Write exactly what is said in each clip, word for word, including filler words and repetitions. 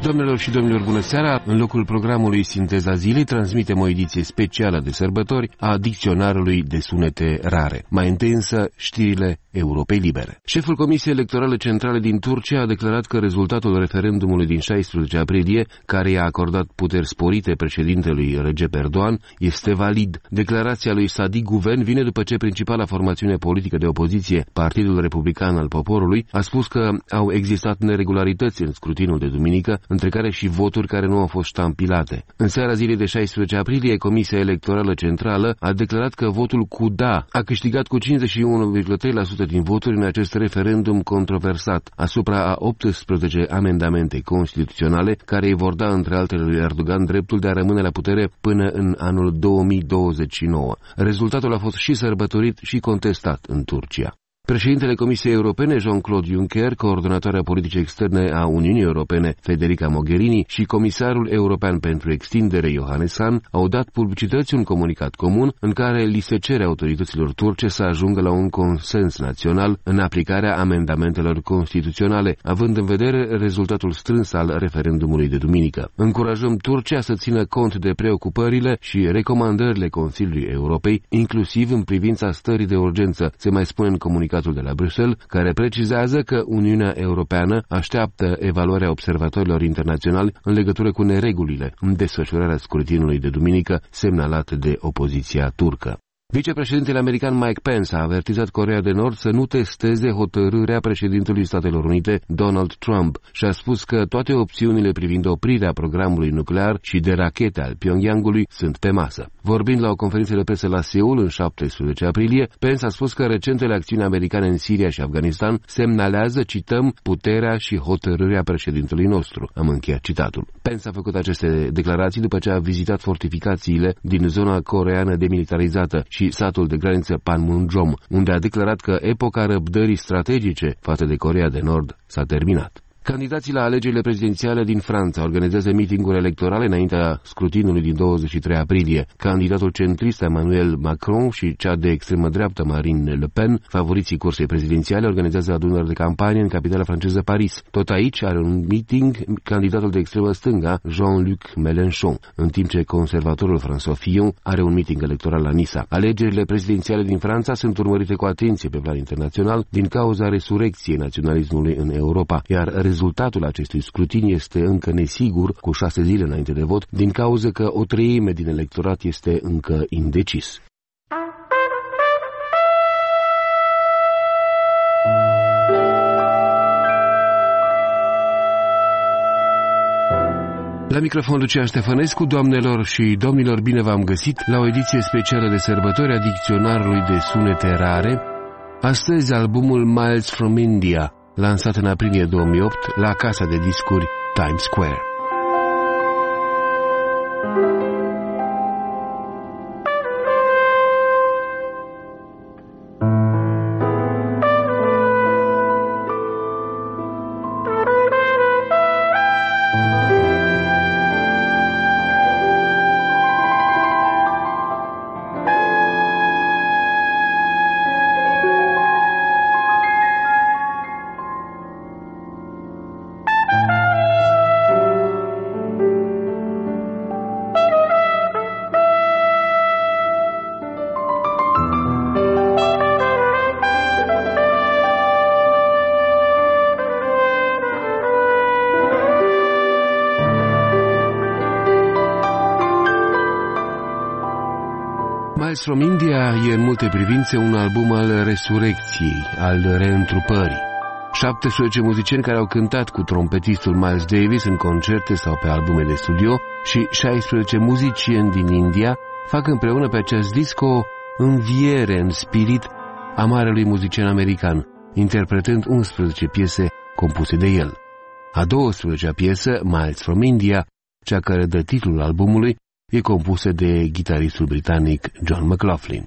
Doamnelor și domnilor, bună seara! În locul programului Sinteza Zilei transmitem o ediție specială de sărbători a dicționarului de sunete rare. Mai întâi însă știrile Europei Libere. Șeful Comisiei Electorale Centrale din Turcia a declarat că rezultatul referendumului din șaisprezece aprilie, care i-a acordat puteri sporite președintelui Recep Erdogan, este valid. Declarația lui Sadi Guven vine după ce principala formațiune politică de opoziție, Partidul Republican al Poporului, a spus că au existat neregularități în scrutinul de duminică, între care și voturi care nu au fost ștampilate. În seara zilei de șaisprezece aprilie, Comisia Electorală Centrală a declarat că votul cu da a câștigat cu cincizeci și unu virgulă trei la sută din voturi în acest referendum controversat asupra a optsprezece amendamente constituționale care îi vor da, între altele, lui Erdogan dreptul de a rămâne la putere până în anul două mii douăzeci și nouă. Rezultatul a fost și sărbătorit și contestat în Turcia. Președintele Comisiei Europene, Jean-Claude Juncker, coordonatoarea politicii externe a Uniunii Europene, Federica Mogherini, și comisarul european pentru extindere, Johannes Hahn, au dat publicității un comunicat comun în care li se cere autorităților turce să ajungă la un consens național în aplicarea amendamentelor constituționale, având în vedere rezultatul strâns al referendumului de duminică. Încurajăm Turcia să țină cont de preocupările și recomandările Consiliului Europei, inclusiv în privința stării de urgență, se mai spune în comunicat de la Bruxelles, care precizează că Uniunea Europeană așteaptă evaluarea observatorilor internaționali în legătură cu neregulile în desfășurarea scrutinului de duminică semnalate de opoziția turcă. Vicepreședintele american Mike Pence a avertizat Coreea de Nord să nu testeze hotărârea președintelui Statelor Unite, Donald Trump, și a spus că toate opțiunile privind oprirea programului nuclear și de rachete al Pyongyangului sunt pe masă. Vorbind la o conferință de presă la Seul în șaptesprezece aprilie, Pence a spus că recentele acțiuni americane în Siria și Afganistan semnalează, cităm, puterea și hotărârea președintelui nostru. Am încheiat citatul. Pence a făcut aceste declarații după ce a vizitat fortificațiile din zona coreeană demilitarizată și satul de graniță Panmunjom, unde a declarat că epoca răbdării strategice față de Coreea de Nord s-a terminat. Candidații la alegerile prezidențiale din Franța organizează mitinguri electorale înaintea scrutinului din douăzeci și trei aprilie. Candidatul centrist Emmanuel Macron și cea de extremă dreaptă Marine Le Pen, favoriții cursei prezidențiale, organizează adunări de campanie în capitala franceză Paris. Tot aici are un meeting candidatul de extremă stânga Jean-Luc Mélenchon, în timp ce conservatorul François Fillon are un meeting electoral la Nice. Alegerile prezidențiale din Franța sunt urmărite cu atenție pe plan internațional din cauza resurecției naționalismului în Europa, iar rezultatul acestui scrutin este încă nesigur, cu șase zile înainte de vot, din cauza că o treime din electorat este încă indecis. La microfon Lucian Ștefănescu, doamnelor și domnilor, bine v-am găsit la o ediție specială de sărbători a dicționarului de sunete rare. Astăzi albumul Miles from India, lansat în aprilie două mii opt la casa de discuri Times Square. Miles from India e în multe privințe un album al resurecției, al reîntrupării. șaptesprezece muzicieni care au cântat cu trompetistul Miles Davis în concerte sau pe albume de studio și șaisprezece muzicieni din India fac împreună pe acest disc o înviere în spirit a marelui muzician american, interpretând unsprezece piese compuse de el. A douăsprezecea piesă, Miles from India, cea care dă titlul albumului, e compusă de gitaristul britanic John McLaughlin.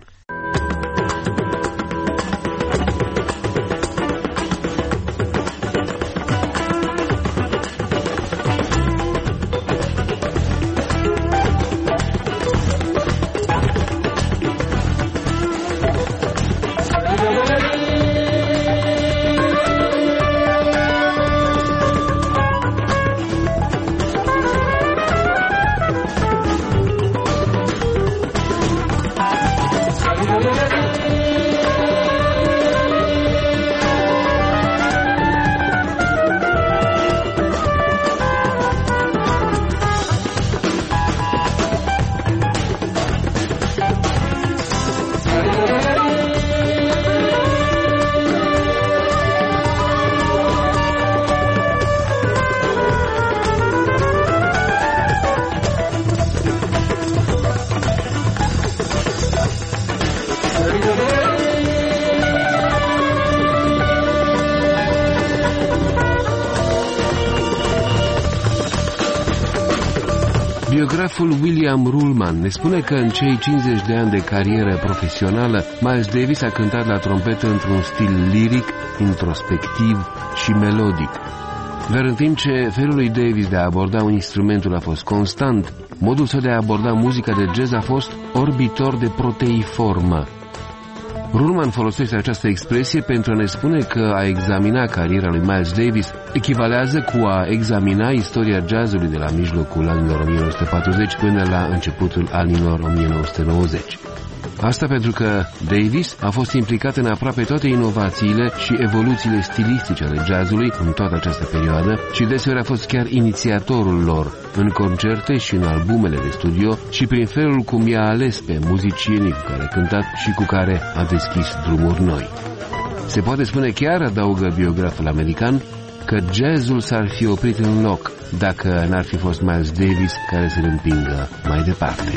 Biograful William Ruhlman ne spune că în cei cincizeci de ani de carieră profesională, Miles Davis a cântat la trompetă într-un stil liric, introspectiv și melodic. Dar în timp ce felul lui Davis de a aborda un instrumentul a fost constant, modul său de a aborda muzica de jazz a fost orbitor de proteiformă. Ruhlman folosește această expresie pentru a ne spune că a examina cariera lui Miles Davis echivalează cu a examina istoria jazzului de la mijlocul anilor o mie nouă sute patruzeci până la începutul anilor o mie nouă sute nouăzeci. Asta pentru că Davis a fost implicat în aproape toate inovațiile și evoluțiile stilistice ale jazzului în toată această perioadă și deseori a fost chiar inițiatorul lor în concerte și în albumele de studio și prin felul cum i-a ales pe muzicienii cu care a cântat și cu care a deschis drumuri noi. Se poate spune chiar, adaugă biograful american, că jazzul s-ar fi oprit în loc dacă n-ar fi fost Miles Davis care să-l împingă mai departe.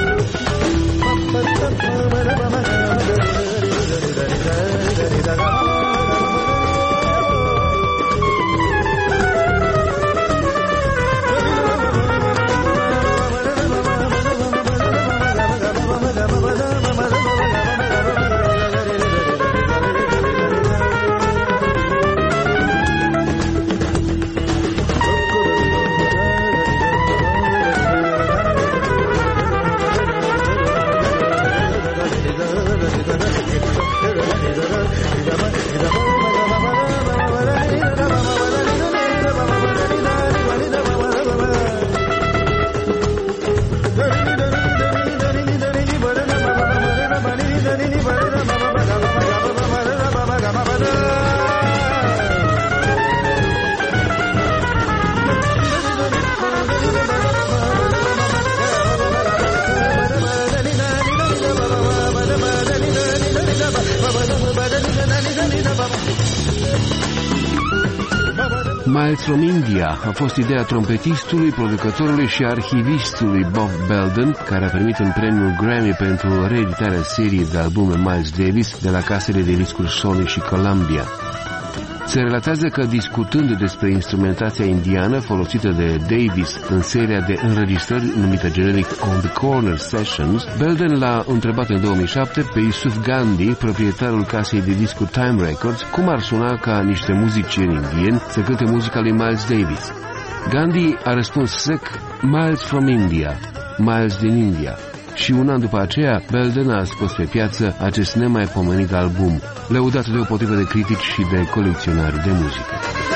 Miles from India a fost ideea trompetistului, producătorului și arhivistului Bob Belden, care a primit un premiu Grammy pentru reeditarea seriei de albume Miles Davis de la casele de discuri Sony și Columbia. Se relatează că, discutând despre instrumentația indiană folosită de Davis în seria de înregistrări numită generic On the Corner Sessions, Belden l-a întrebat în două mii șapte pe Yusuf Gandhi, proprietarul casei de discuri Time Records, cum ar suna ca niște muzicieni indieni să cânte muzica lui Miles Davis. Gandhi a răspuns sec: Miles from India, Miles din India. Și un an după aceea, Belden a scos pe piață acest nemaipomenit album, lăudat deopotrivă de critici și de colecționari de muzică.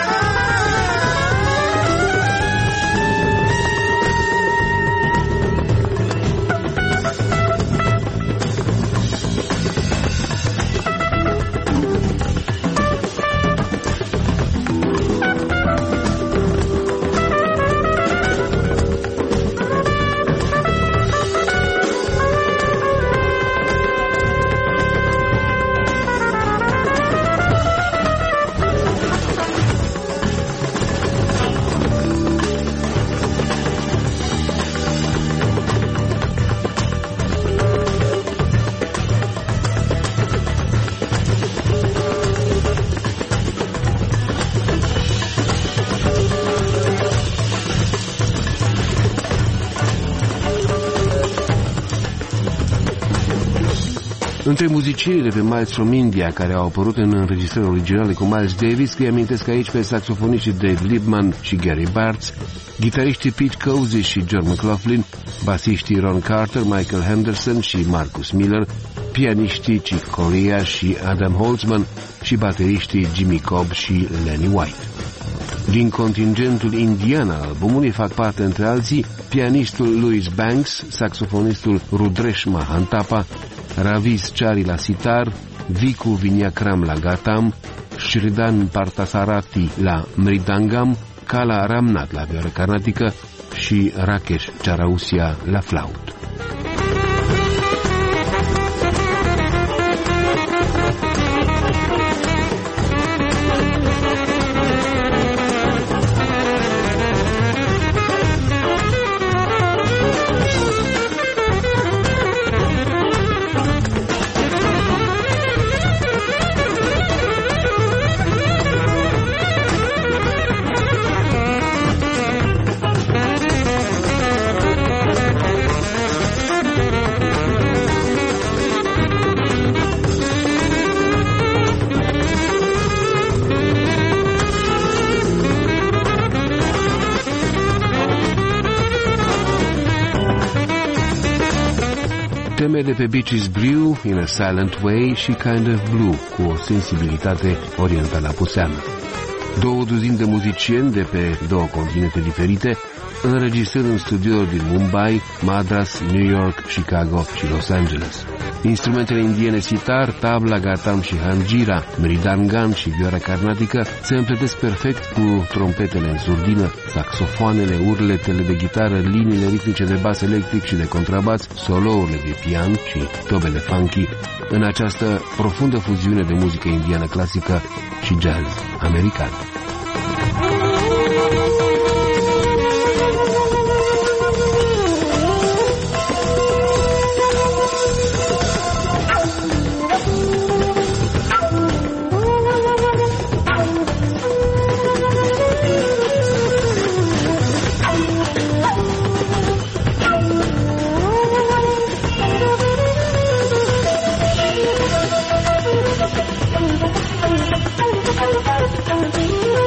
Între muzicienii de pe Miles from India care au apărut în înregistrări originale cu Miles Davis, îi amintesc aici pe saxofoniștii Dave Liebman și Gary Bartz, gitariștii Pete Cozy și John McLaughlin, basiștii Ron Carter, Michael Henderson și Marcus Miller, pianiștii Chick Corea și Adam Holtzman și bateriștii Jimmy Cobb și Lenny White. Din contingentul indian al albumului fac parte, între alții, pianistul Louis Banks, saxofonistul Rudresh Mahantapa, Ravis Chari la sitar, Viku Vinyakram la gatam, Shridan Parthasarathi la mridangam, Kala Ramnath la vioară carnatică și Rakesh Charausia la flaut. teme de pe Beaches Brew, In a Silent Way și Kind of Blue, cu o sensibilitate orientală apuseană. Două duzini de muzicieni de pe două continente diferite, înregistrând în studiouri din Mumbai, Madras, New York, Chicago și Los Angeles. Instrumentele indiene sitar, tabla, gatam și hanjira, mridangan și vioara carnatică se împletesc perfect cu trompetele în surdină, saxofoanele, urletele de gitară, liniile ritmice de bas electric și de contrabass, solourile de pian și tobele funky în această profundă fuziune de muzică indiană clasică și jazz american. Thank you.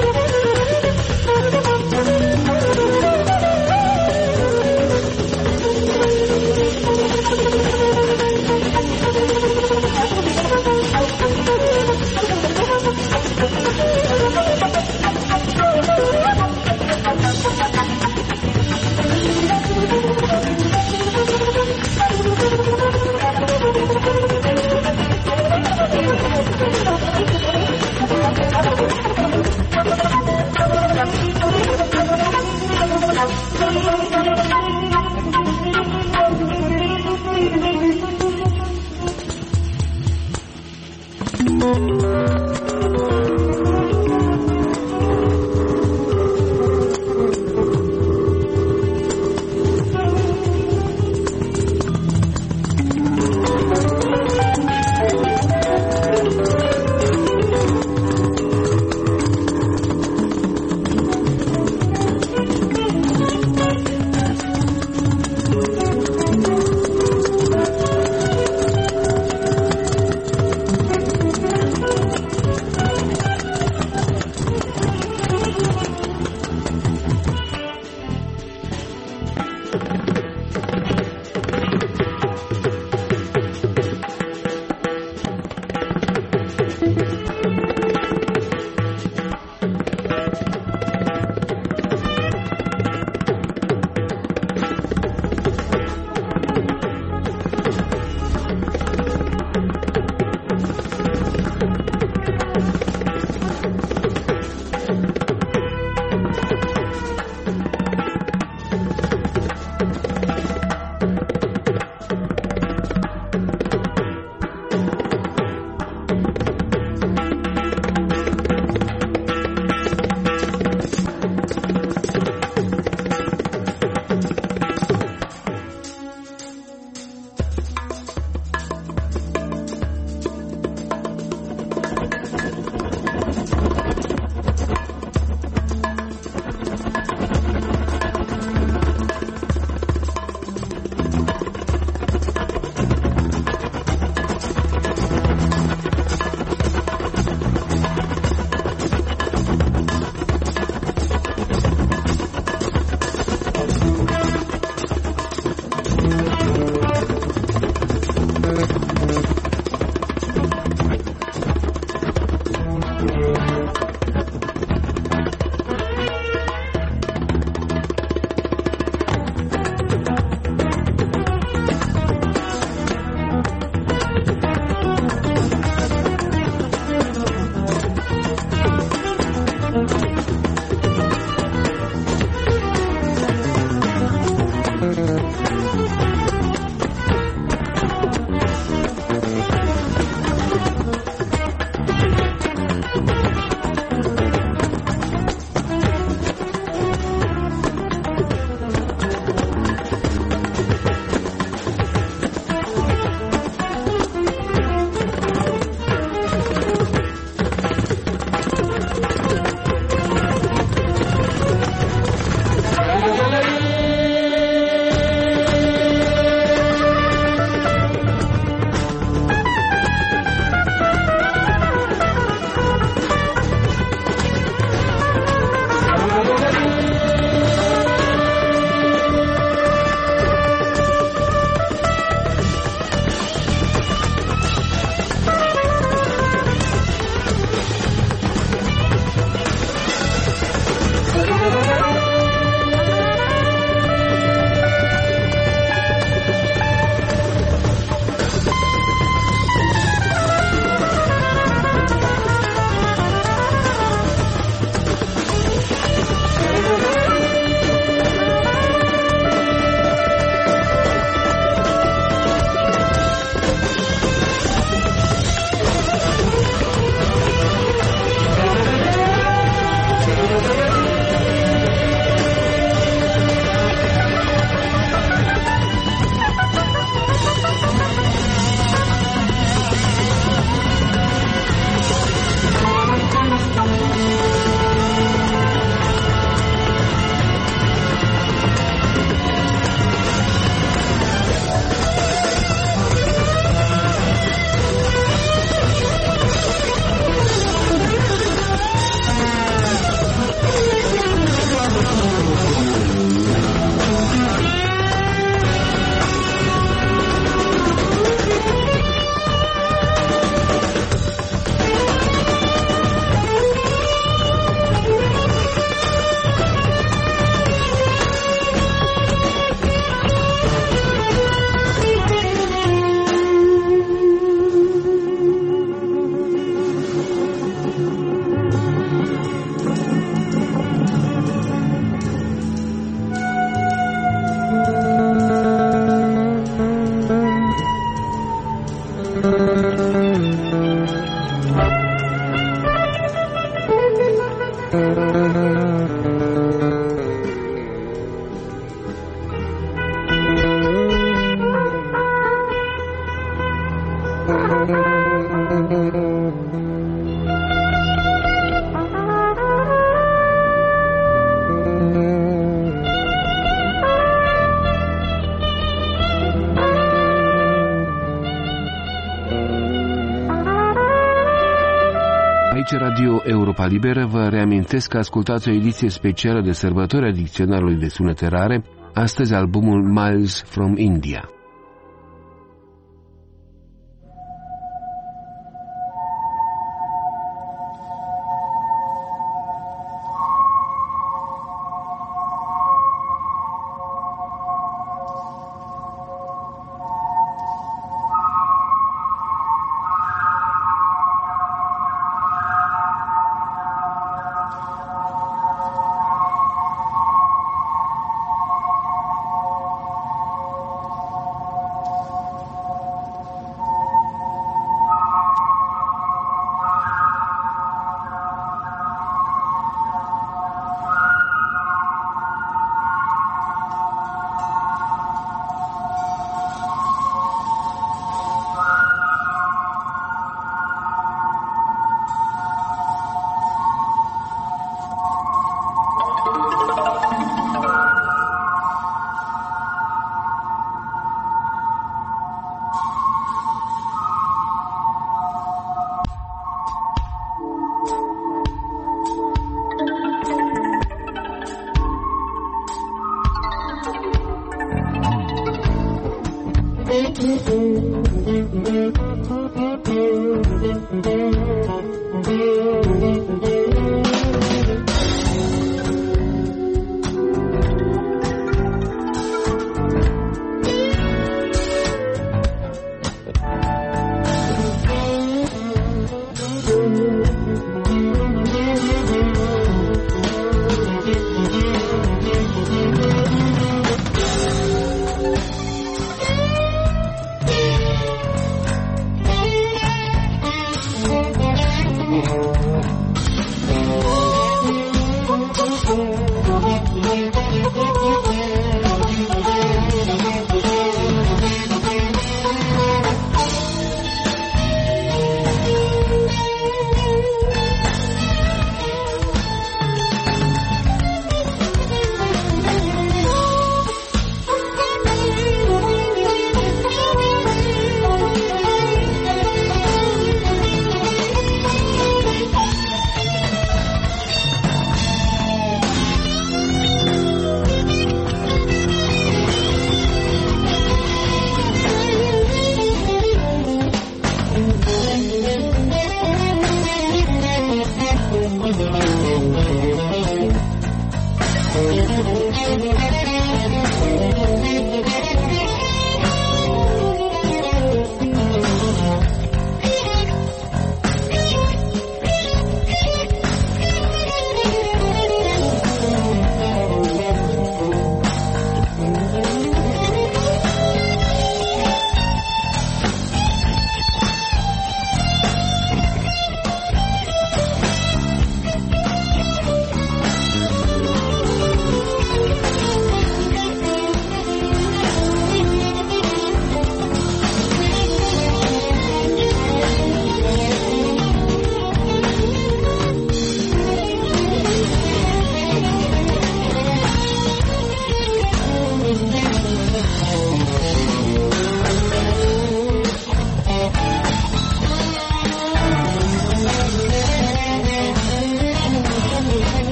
Aici Radio Europa Liberă, vă reamintesc că ascultați o ediție specială de sărbători a dicționarului de sunete rare, astăzi albumul Miles from India.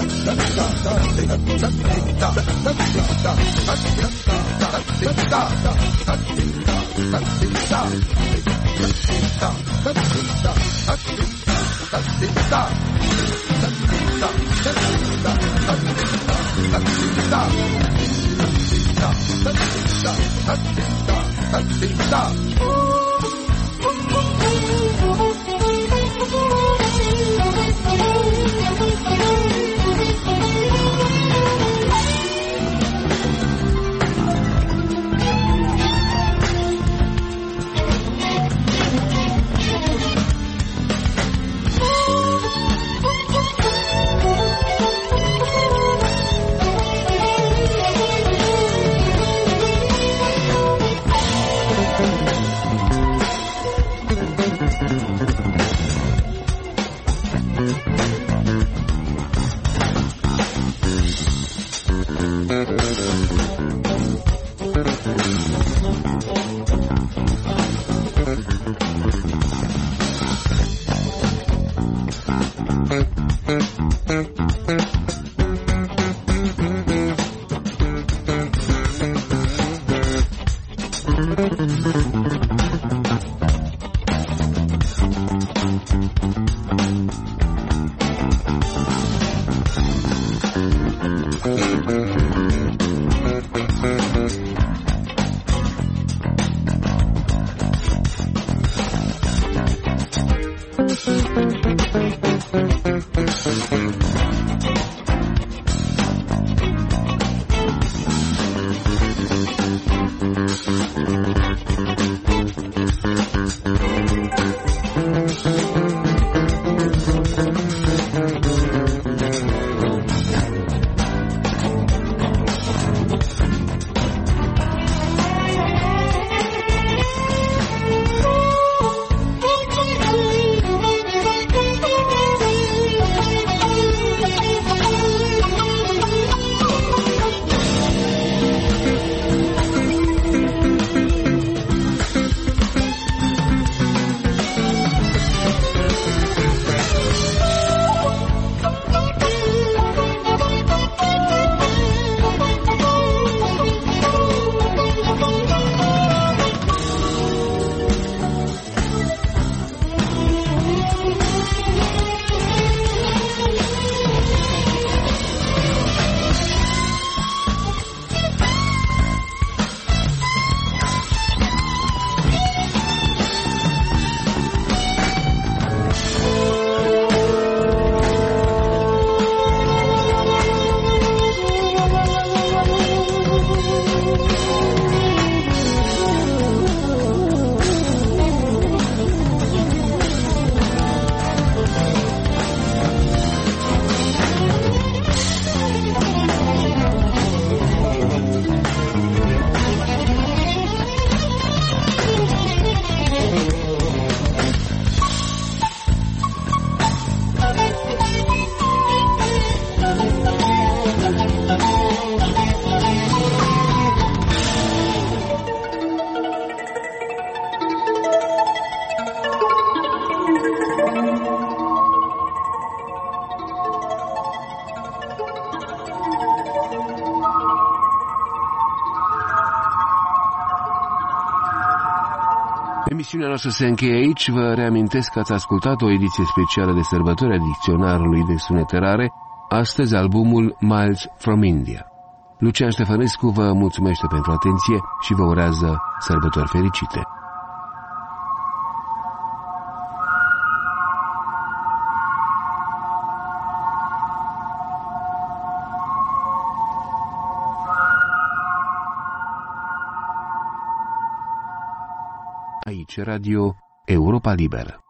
Emisiunea noastră se încheie aici. Vă reamintesc că ați ascultat o ediție specială de sărbători a dicționarului de sunete rare, astăzi albumul Miles from India. Lucian Ștefănescu vă mulțumește pentru atenție și vă urează sărbători fericite. Aici Radio Europa Liberă.